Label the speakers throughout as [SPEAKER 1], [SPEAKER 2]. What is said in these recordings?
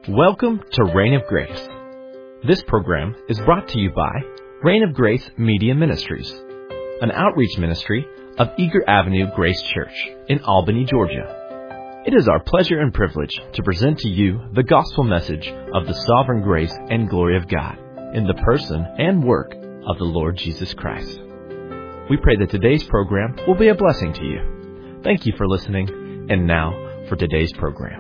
[SPEAKER 1] Welcome to Reign of Grace. This program is brought to you by Reign of Grace Media Ministries, an outreach ministry of Eager Avenue Grace Church in Albany, Georgia. It is our pleasure and privilege to present to you the gospel message of the sovereign grace and glory of God in the person and work of the Lord Jesus Christ. We pray that today's program will be a blessing to you. Thank you for listening, and now for today's program.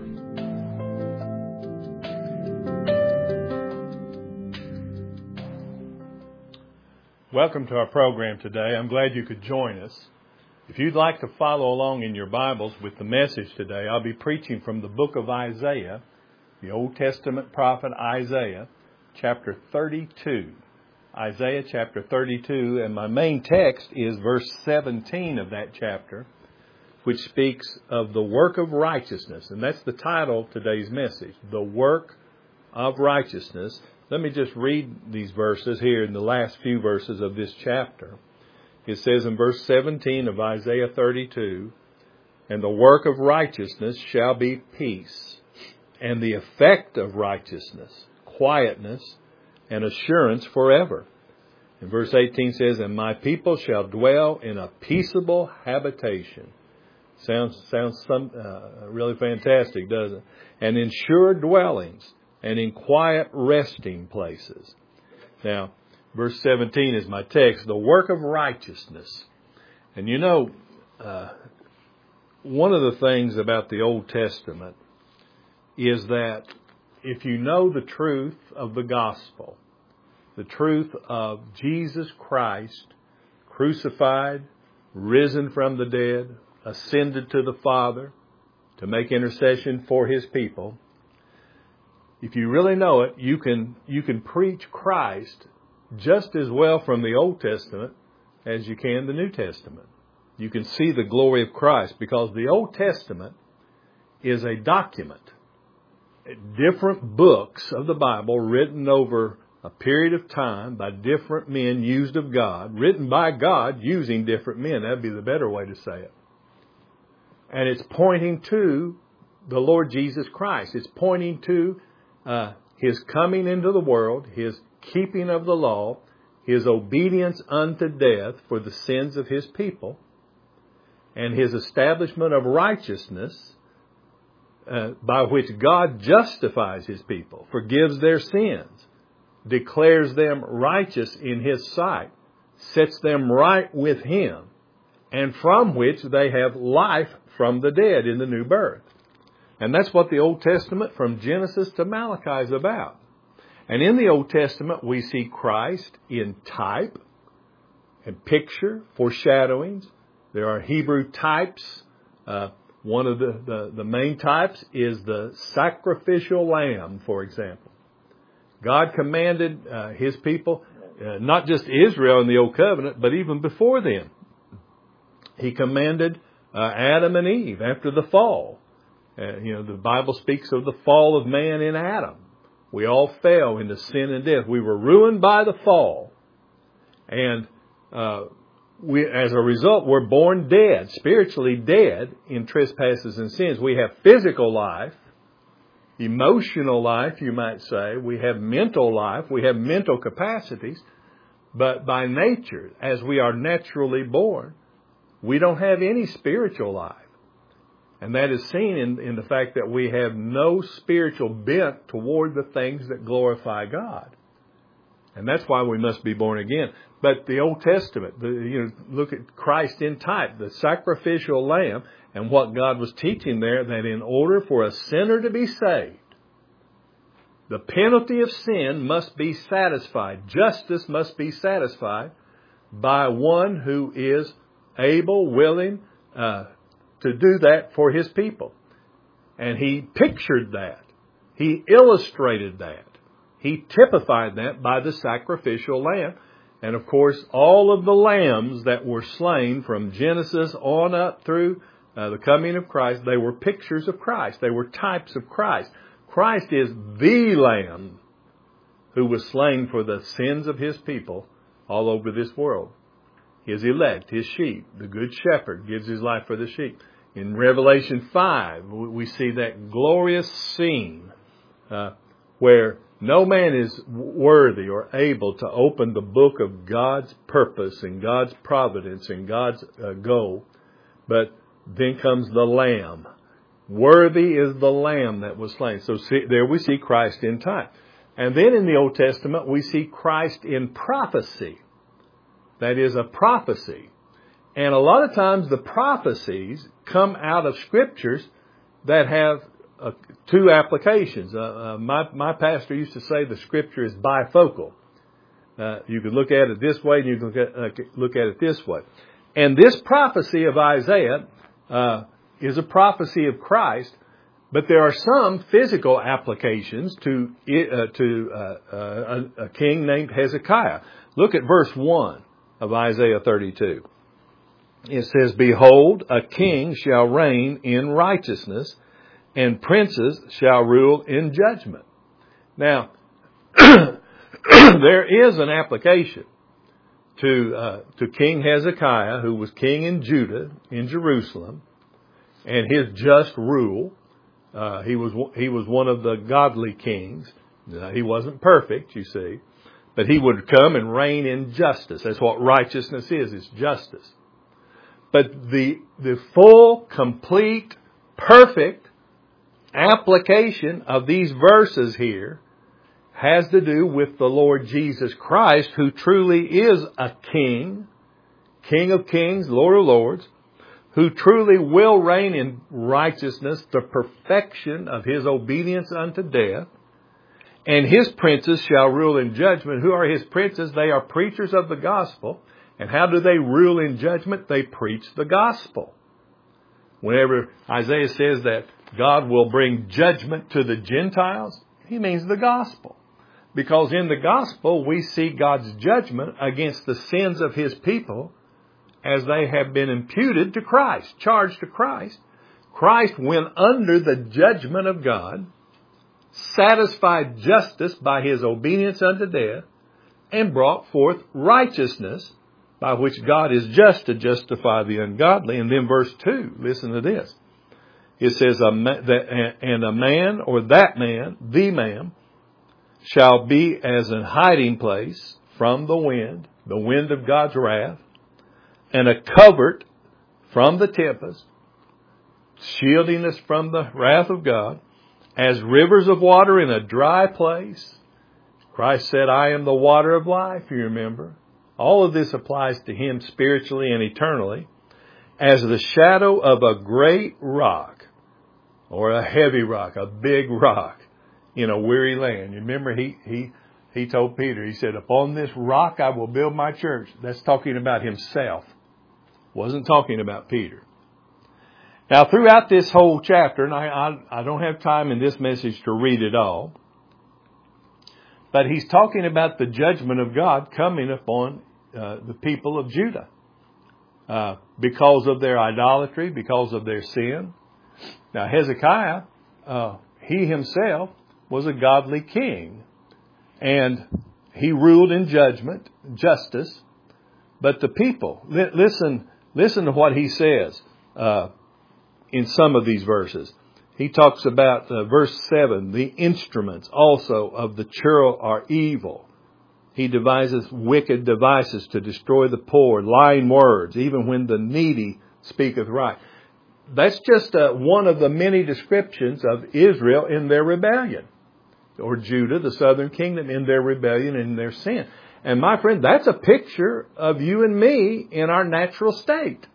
[SPEAKER 2] Welcome to our program today. I'm glad you could join us. If you'd like to follow along in your Bibles with the message today, I'll be preaching from the book of Isaiah, the Old Testament prophet Isaiah, chapter 32. Isaiah chapter 32, and my main text is verse 17 of that chapter, which speaks of the work of righteousness. And that's the title of today's message, the work of righteousness. Let me just read these verses here in the last few verses of this chapter. It says in verse 17 of Isaiah 32, "And the work of righteousness shall be peace, and the effect of righteousness, quietness, and assurance forever." And verse 18 says, "And my people shall dwell in a peaceable habitation." Sounds really fantastic, doesn't it? "And in sure dwellings, and in quiet resting places." Now, verse 17 is my text, the work of righteousness. And you know, one of the things about the Old Testament is that if you know the truth of the gospel, the truth of Jesus Christ, crucified, risen from the dead, ascended to the Father to make intercession for His people, if you really know it, you can preach Christ just as well from the Old Testament as you can the New Testament. You can see the glory of Christ because the Old Testament is a document, different books of the Bible written over a period of time by different men used of God, written by God using different men. That'd be the better way to say it. And it's pointing to the Lord Jesus Christ. It's pointing to His coming into the world, His keeping of the law, His obedience unto death for the sins of His people, and His establishment of righteousness by which God justifies His people, forgives their sins, declares them righteous in His sight, sets them right with Him, and from which they have life from the dead in the new birth. And that's what the Old Testament from Genesis to Malachi is about. And in the Old Testament, we see Christ in type and picture, foreshadowings. There are Hebrew types. One of the main types is the sacrificial lamb, for example. God commanded His people, not just Israel in the Old Covenant, but even before them. He commanded Adam and Eve after the fall. The Bible speaks of the fall of man in Adam. We all fell into sin and death. We were ruined by the fall. And as a result, we're born dead, spiritually dead in trespasses and sins. We have physical life, emotional life, you might say. We have mental life. We have mental capacities. But by nature, as we are naturally born, we don't have any spiritual life. And that is seen in the fact that we have no spiritual bent toward the things that glorify God. And that's why we must be born again. But the Old Testament, look at Christ in type, the sacrificial lamb, and what God was teaching there, that in order for a sinner to be saved, the penalty of sin must be satisfied. Justice must be satisfied by one who is able, willing, to do that for His people. And He pictured that. He illustrated that. He typified that by the sacrificial lamb. And of course, all of the lambs that were slain from Genesis on up through the coming of Christ, they were pictures of Christ. They were types of Christ. Christ is the Lamb who was slain for the sins of His people all over this world. His elect, His sheep, the good shepherd gives His life for the sheep. In Revelation 5, we see that glorious scene where no man is worthy or able to open the book of God's purpose and God's providence and God's goal. But then comes the Lamb. Worthy is the Lamb that was slain. So there we see Christ in time. And then in the Old Testament, we see Christ in prophecy. That is a prophecy. And a lot of times the prophecies come out of scriptures that have two applications. My pastor used to say the scripture is bifocal. You could look at it this way and you can look at it this way. And this prophecy of Isaiah is a prophecy of Christ, but there are some physical applications to a king named Hezekiah. Look at verse 1 of Isaiah 32. It says, "Behold, a king shall reign in righteousness, and princes shall rule in judgment." Now, there is an application to King Hezekiah, who was king in Judah, in Jerusalem, and his just rule. He was one of the godly kings. He wasn't perfect, you see, but he would come and reign in justice. That's what righteousness is. It's justice. But the full, complete, perfect application of these verses here has to do with the Lord Jesus Christ, who truly is a king, King of kings, Lord of lords, who truly will reign in righteousness, the perfection of his obedience unto death. And his princes shall rule in judgment. Who are his princes? They are preachers of the gospel. And how do they rule in judgment? They preach the gospel. Whenever Isaiah says that God will bring judgment to the Gentiles, he means the gospel. Because in the gospel, we see God's judgment against the sins of his people as they have been imputed to Christ, charged to Christ. Christ went under the judgment of God, satisfied justice by his obedience unto death, and brought forth righteousness, by which God is just to justify the ungodly. And then verse 2, listen to this. It says, "And a man, or that man, the man, shall be as an hiding place from the wind of God's wrath, and a covert from the tempest, shielding us from the wrath of God, as rivers of water in a dry place." Christ said, "I am the water of life," you remember. All of this applies to him spiritually and eternally. "As the shadow of a great rock," or a heavy rock, a big rock, in a weary land. You remember he told Peter, he said, "Upon this rock I will build my church." That's talking about himself. Wasn't talking about Peter. Now, throughout this whole chapter, and I don't have time in this message to read it all, but he's talking about the judgment of God coming upon the people of Judah because of their idolatry, because of their sin. Now, Hezekiah, he himself was a godly king, and he ruled in judgment, justice. But the people, listen to what he says in some of these verses. He talks about verse 7, "The instruments also of the churl are evil. He devises wicked devices to destroy the poor, lying words, even when the needy speaketh right." That's just one of the many descriptions of Israel in their rebellion, or Judah, the southern kingdom, in their rebellion and their sin. And my friend, that's a picture of you and me in our natural state.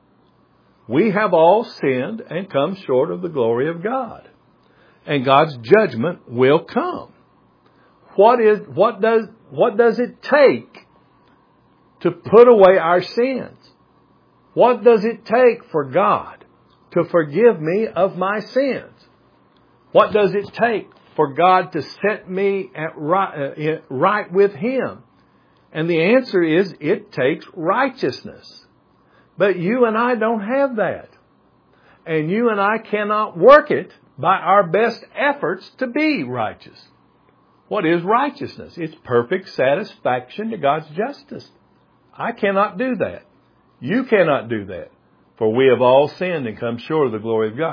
[SPEAKER 2] We have all sinned and come short of the glory of God. And God's judgment will come. What does it take to put away our sins? What does it take for God to forgive me of my sins? What does it take for God to set me right with him? And the answer is, it takes righteousness. But you and I don't have that. And you and I cannot work it by our best efforts to be righteous. What is righteousness? It's perfect satisfaction to God's justice. I cannot do that. You cannot do that. For we have all sinned and come short of the glory of God.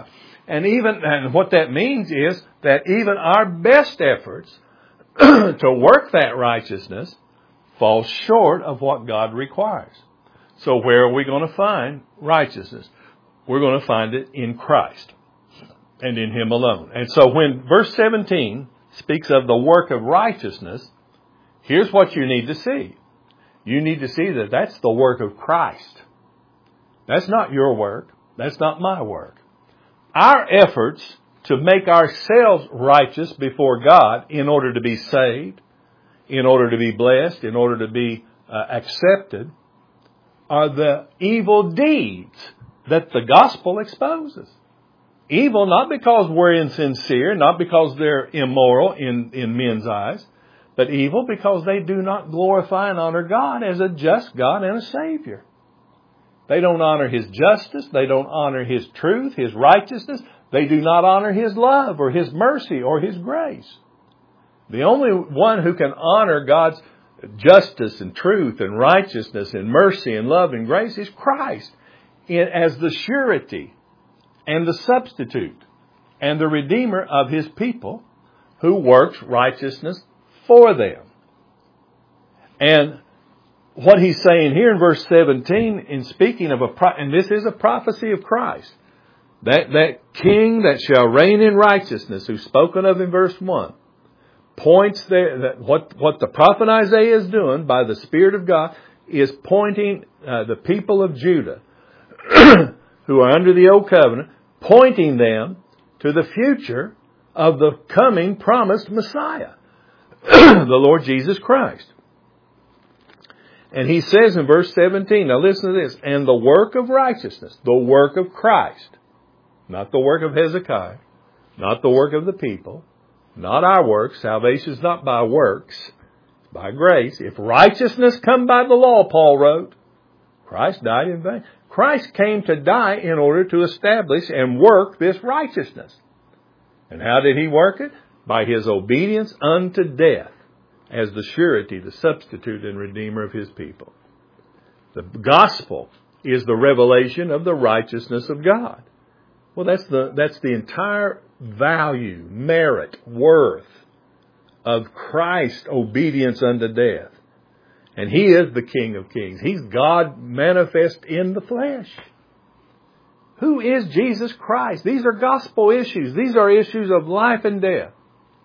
[SPEAKER 2] And what that means is that even our best efforts to work that righteousness fall short of what God requires. So where are we going to find righteousness? We're going to find it in Christ and in Him alone. And so when verse 17 speaks of the work of righteousness, here's what you need to see. You need to see that that's the work of Christ. That's not your work. That's not my work. Our efforts to make ourselves righteous before God in order to be saved, in order to be blessed, in order to be accepted, are the evil deeds that the gospel exposes. Evil not because we're insincere, not because they're immoral in men's eyes, but evil because they do not glorify and honor God as a just God and a Savior. They don't honor His justice. They don't honor His truth, His righteousness. They do not honor His love or His mercy or His grace. The only one who can honor God's justice and truth and righteousness and mercy and love and grace is Christ as the surety and the substitute and the Redeemer of His people who works righteousness for them. And what he's saying here in verse 17, in speaking of and this is a prophecy of Christ, that King that shall reign in righteousness, who's spoken of in verse 1, points there that what the prophet Isaiah is doing by the Spirit of God is pointing the people of Judah who are under the old covenant, pointing them to the future of the coming promised Messiah, the Lord Jesus Christ. And he says in verse 17, now listen to this, and the work of righteousness, the work of Christ, not the work of Hezekiah, not the work of the people, not our works. Salvation is not by works, it's by grace. If righteousness come by the law, Paul wrote, Christ died in vain. Christ came to die in order to establish and work this righteousness. And how did He work it? By His obedience unto death as the surety, the substitute and Redeemer of His people. The gospel is the revelation of the righteousness of God. Well, that's the entire value, merit, worth of Christ's obedience unto death. And He is the King of Kings. He's God manifest in the flesh. Who is Jesus Christ? These are gospel issues. These are issues of life and death.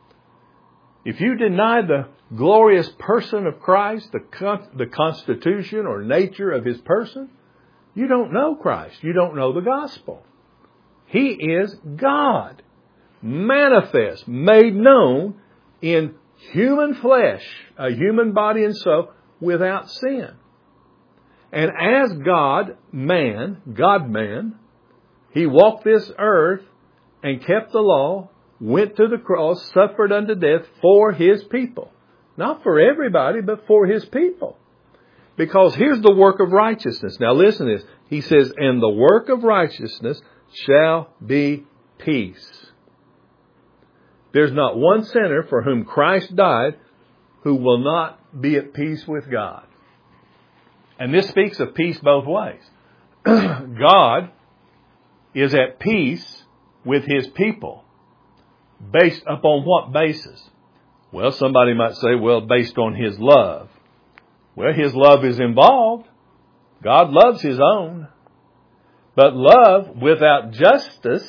[SPEAKER 2] If you deny the glorious person of Christ, the constitution or nature of His person, you don't know Christ. You don't know the gospel. He is God, manifest, made known in human flesh, a human body and soul, without sin. And as God-man, He walked this earth and kept the law, went to the cross, suffered unto death for His people. Not for everybody, but for His people. Because here's the work of righteousness. Now listen to this. He says, and the work of righteousness shall be peace. There's not one sinner for whom Christ died who will not be at peace with God. And this speaks of peace both ways. God is at peace with His people. Based upon what basis? Well, somebody might say, well, based on His love. Well, His love is involved. God loves His own. But love without justice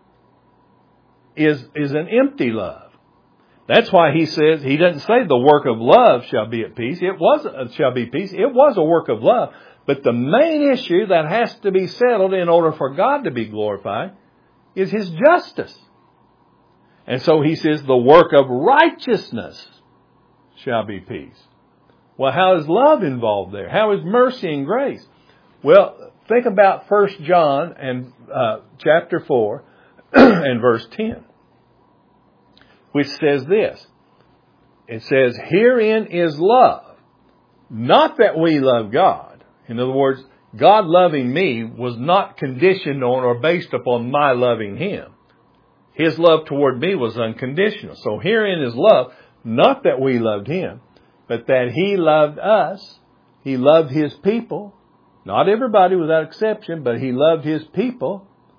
[SPEAKER 2] is an empty love. That's why He says, He doesn't say the work of love shall be at peace. Shall be peace. It was a work of love. But the main issue that has to be settled in order for God to be glorified is His justice. And so He says the work of righteousness shall be peace. Well, how is love involved there? How is mercy and grace? Well, think about 1 John and chapter 4 and verse 10, which says this. It says, herein is love, not that we love God. In other words, God loving me was not conditioned on or based upon my loving Him. His love toward me was unconditional. So herein is love, not that we loved Him, but that He loved us. He loved His people. Not everybody without exception, but He loved His people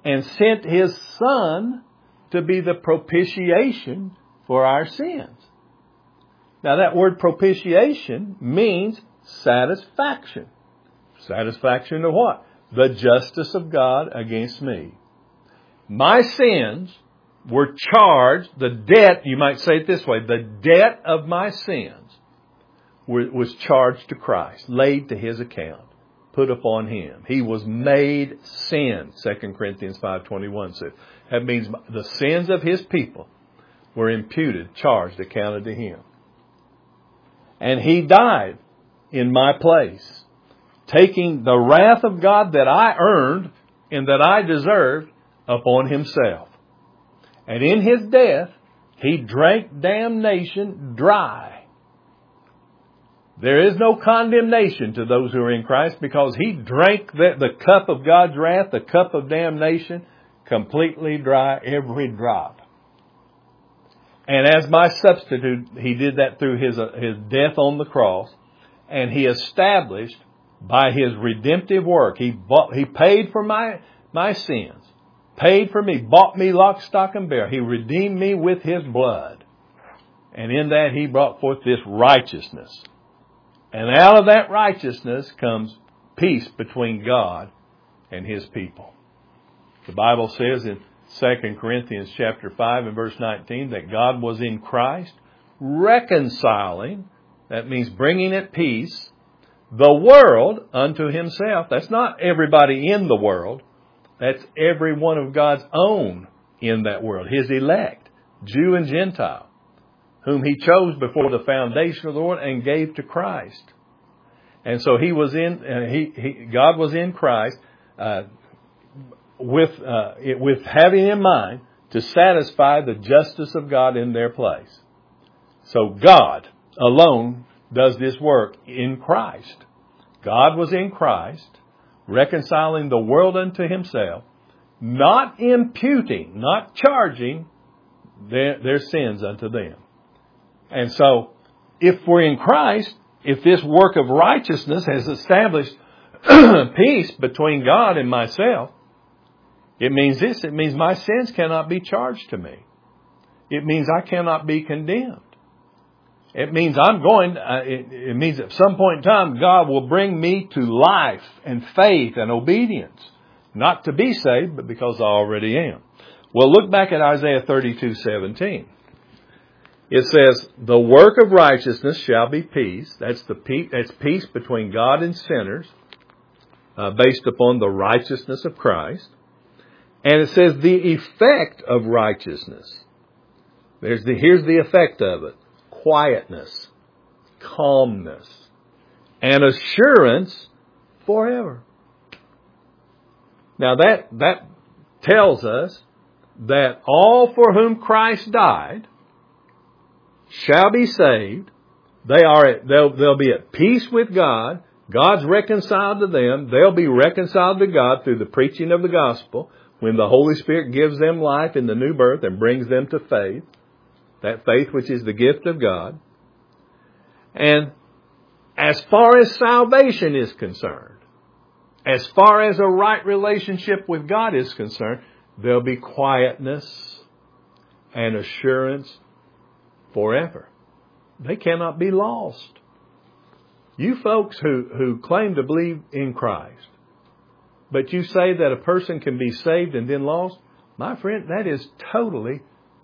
[SPEAKER 2] and sent His Son to be the propitiation for our sins. Now that word propitiation means satisfaction. Satisfaction of what? The justice of God against me. My sins were charged, the debt, you might say it this way, the debt of my sins was charged to Christ, laid to His account, put upon Him. He was made sin, 2 Corinthians 5:21 says. That means the sins of His people were imputed, charged, accounted to Him. And He died in my place, taking the wrath of God that I earned and that I deserved upon Himself. And in His death, He drank damnation dry. There is no condemnation to those who are in Christ because He drank the cup of God's wrath, the cup of damnation, completely dry, every drop. And as my substitute, He did that through His death on the cross. And He established by His redemptive work, He paid for my sins. Paid for me, bought me lock, stock, and barrel. He redeemed me with His blood. And in that He brought forth this righteousness. And out of that righteousness comes peace between God and His people. The Bible says in 2 Corinthians chapter 5 and verse 19 that God was in Christ reconciling, that means bringing at peace, the world unto Himself. That's not everybody in the world. That's every one of God's own in that world. His elect, Jew and Gentile, whom He chose before the foundation of the world and gave to Christ. And so God was in Christ with having in mind to satisfy the justice of God in their place. So God alone does this work in Christ. God was in Christ, reconciling the world unto Himself, not imputing, not charging their sins unto them. And so, if we're in Christ, if this work of righteousness has established peace between God and myself, it means this. It means my sins cannot be charged to me. It means I cannot be condemned. It means it means at some point in time, God will bring me to life and faith and obedience. Not to be saved, but because I already am. Well, look back at Isaiah 32:17. It says, the work of righteousness shall be peace. That's peace between God and sinners, based upon the righteousness of Christ. And it says the effect of righteousness. Here's the effect of it. Quietness, calmness, and assurance forever. Now that tells us that all for whom Christ died shall be saved. They'll be at peace with God. God's reconciled to them. They'll be reconciled to God through the preaching of the gospel when the Holy Spirit gives them life in the new birth and brings them to faith. That faith which is the gift of God. And as far as salvation is concerned, as far as a right relationship with God is concerned, there'll be quietness and assurance forever. They cannot be lost. You folks who claim to believe in Christ, but you say that a person can be saved and then lost, my friend, that is totally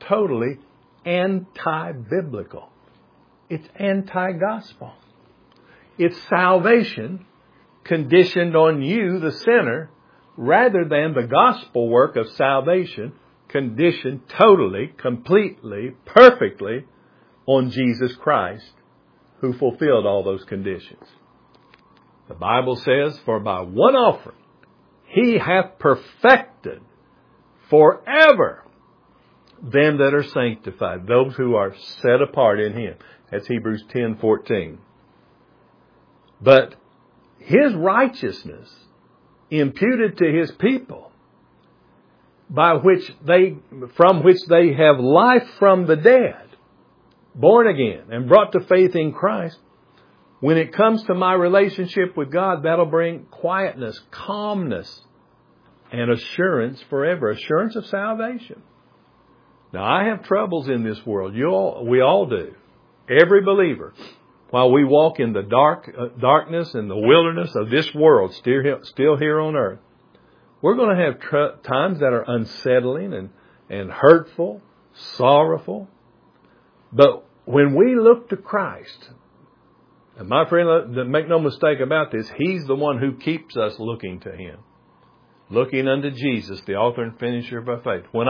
[SPEAKER 2] anti-biblical. It's anti-gospel. It's salvation conditioned on you, the sinner, rather than the gospel work of salvation conditioned totally, completely, perfectly on Jesus Christ, who fulfilled all those conditions. The Bible says, for by one offering He hath perfected forever them that are sanctified, those who are set apart in Him. That's Hebrews 10:14. But His righteousness imputed to His people, from which they have life from the dead, born again and brought to faith in Christ. When it comes to my relationship with God, that'll bring quietness, calmness, and assurance forever. Assurance of salvation. Now, I have troubles in this world. We all do. Every believer. While we walk in the darkness and the wilderness of this world, still here on earth, we're going to have times that are unsettling and hurtful, sorrowful. But when we look to Christ, and my friend, make no mistake about this, He's the one who keeps us looking to Him. Looking unto Jesus, the author and finisher of our faith. When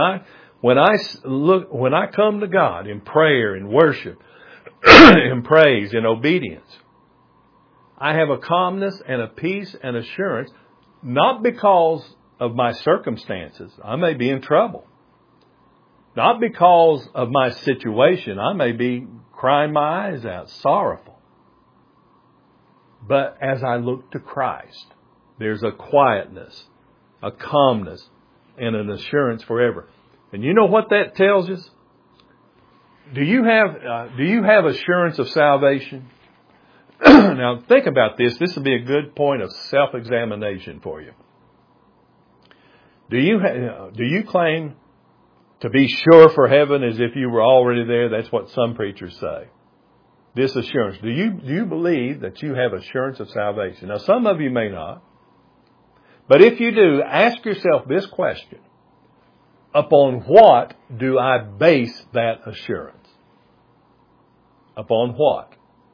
[SPEAKER 2] I come to God in prayer and worship, in praise and obedience, I have a calmness and a peace and assurance, not because of my circumstances. I may be in trouble. Not because of my situation. I may be crying my eyes out, sorrowful. But as I look to Christ, there's a quietness, a calmness, and an assurance forever. And you know what that tells us? Do you have assurance of salvation? Now think about this. This will be a good point of self-examination for you. Do you claim to be sure for heaven as if you were already there? That's what some preachers say. This assurance. Do you believe that you have assurance of salvation? Now, some of you may not. But if you do, ask yourself this question. Upon what do I base that assurance? Upon what?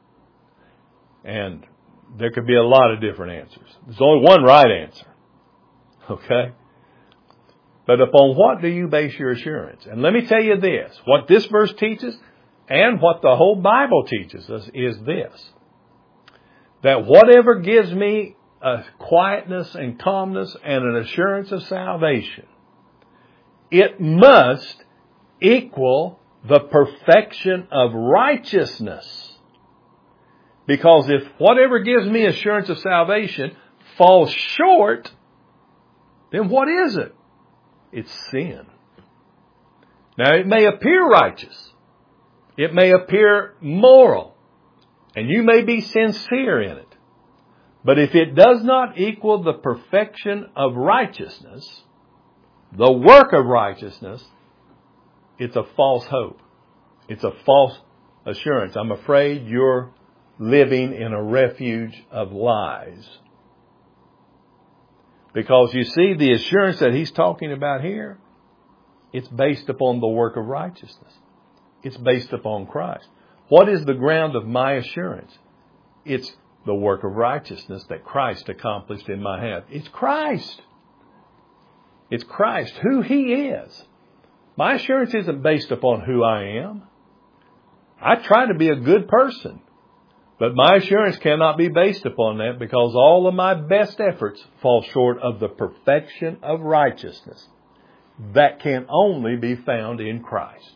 [SPEAKER 2] And there could be a lot of different answers. There's only one right answer. Okay? But upon what do you base your assurance? And let me tell you this. What this verse teaches and what the whole Bible teaches us is this. That whatever gives me a quietness and calmness and an assurance of salvation, it must equal the perfection of righteousness. Because if whatever gives me assurance of salvation falls short, then what is it? It's sin. Now, it may appear righteous. It may appear moral. And you may be sincere in it. But if it does not equal the perfection of righteousness, the work of righteousness, it's a false hope. It's a false assurance. I'm afraid you're living in a refuge of lies. Because you see, the assurance that he's talking about here, it's based upon the work of righteousness. It's based upon Christ. What is the ground of my assurance? It's the work of righteousness that Christ accomplished in my behalf. It's Christ. It's Christ, who He is. My assurance isn't based upon who I am. I try to be a good person. But my assurance cannot be based upon that because all of my best efforts fall short of the perfection of righteousness that can only be found in Christ.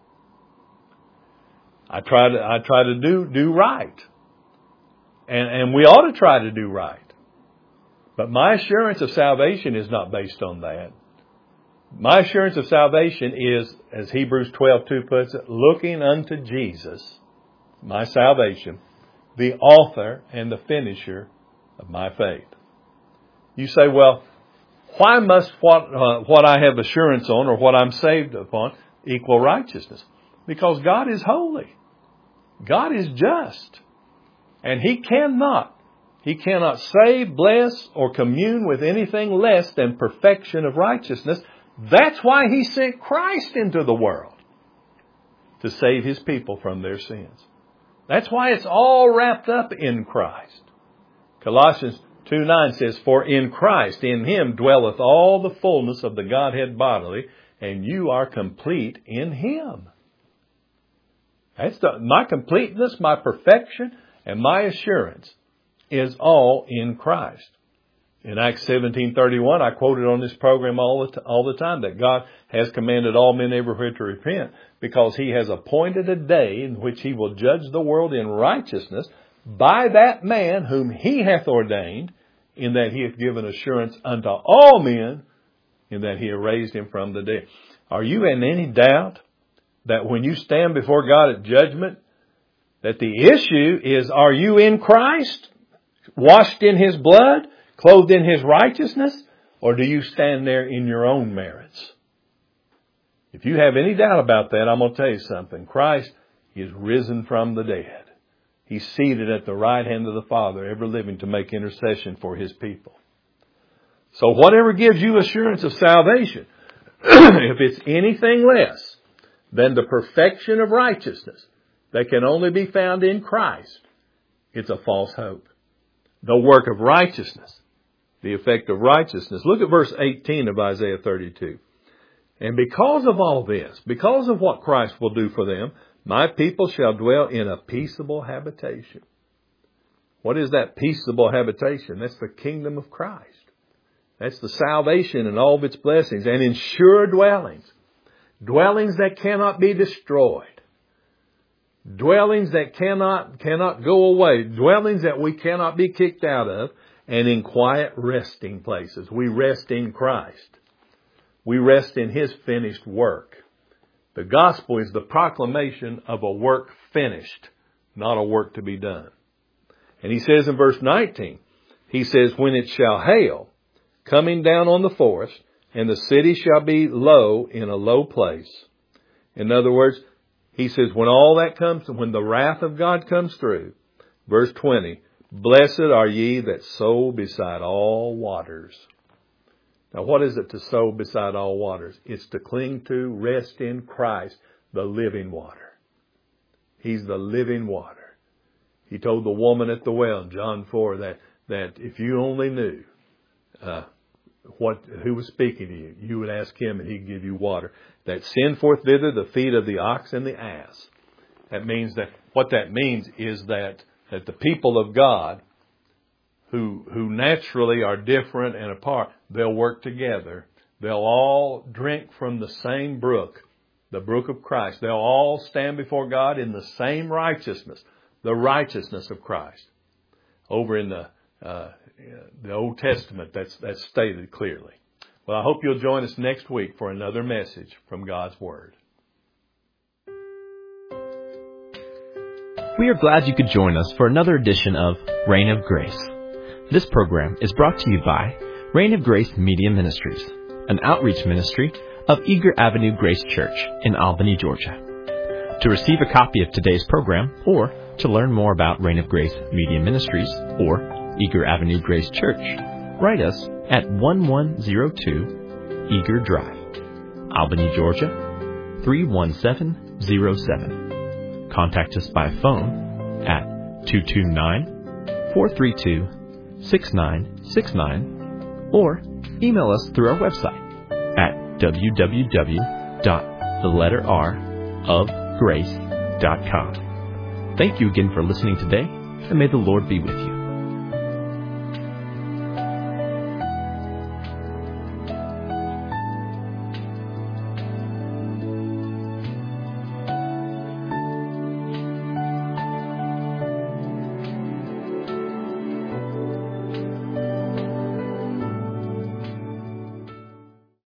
[SPEAKER 2] I try to do right. And we ought to try to do right. But my assurance of salvation is not based on that. My assurance of salvation is, as Hebrews 12:2 puts it, looking unto Jesus, my salvation, the author and the finisher of my faith. You say, well, why must what I have assurance on or what I'm saved upon equal righteousness? Because God is holy. God is just. And He cannot save, bless, or commune with anything less than perfection of righteousness. That's why He sent Christ into the world, to save His people from their sins. That's why it's all wrapped up in Christ. Colossians 2:9 says, for in Christ, in Him dwelleth all the fullness of the Godhead bodily, and you are complete in Him. That's my completeness, my perfection, and my assurance is all in Christ. In Acts 17:31, I quoted on this program all the time that God has commanded all men everywhere to repent because He has appointed a day in which He will judge the world in righteousness by that man whom He hath ordained, in that He hath given assurance unto all men, in that He hath raised Him from the dead. Are you in any doubt that when you stand before God at judgment, that the issue is, are you in Christ, washed in His blood, clothed in His righteousness, Or do you stand there in your own merits? If you have any doubt about that, I'm going to tell you something. Christ is risen from the dead. He's seated at the right hand of the Father, ever living to make intercession for His people. So whatever gives you assurance of salvation, if it's anything less than the perfection of righteousness that can only be found in Christ, it's a false hope. The work of righteousness, the effect of righteousness. Look at verse 18 of Isaiah 32. And because of all this, because of what Christ will do for them, my people shall dwell in a peaceable habitation. What is that peaceable habitation? That's the kingdom of Christ. That's the salvation and all of its blessings. And in sure dwellings. Dwellings that cannot be destroyed. Dwellings that cannot go away. Dwellings that we cannot be kicked out of. And in quiet resting places. We rest in Christ. We rest in His finished work. The gospel is the proclamation of a work finished, not a work to be done. And He says in verse 19, He says, when it shall hail, coming down on the forest, and the city shall be low in a low place. In other words, He says, when all that comes, when the wrath of God comes through, verse 20, blessed are ye that sow beside all waters. Now, what is it to sow beside all waters? It's to cling to, rest in Christ, the living water. He's the living water. He told the woman at the well in John 4 that if you only knew who was speaking to you, you would ask Him and He'd give you water. That send forth thither the feet of the ox and the ass. That means that what that means is that the people of God who naturally are different and apart, they'll work together. They'll all drink from the same brook, the brook of Christ. They'll all stand before God in the same righteousness, the righteousness of Christ. Over in the Old Testament, that's stated clearly. Well, I hope you'll join us next week for another message from God's Word.
[SPEAKER 1] We are glad you could join us for another edition of Reign of Grace. This program is brought to you by Reign of Grace Media Ministries, an outreach ministry of Eager Avenue Grace Church in Albany, Georgia. To receive a copy of today's program or to learn more about Reign of Grace Media Ministries or Eager Avenue Grace Church, write us at 1102 Eager Drive, Albany, Georgia 31707. Contact us by phone at 229-432-6969 or email us through our website at www.theletterrofgrace.com. Thank you again for listening today, and may the Lord be with you.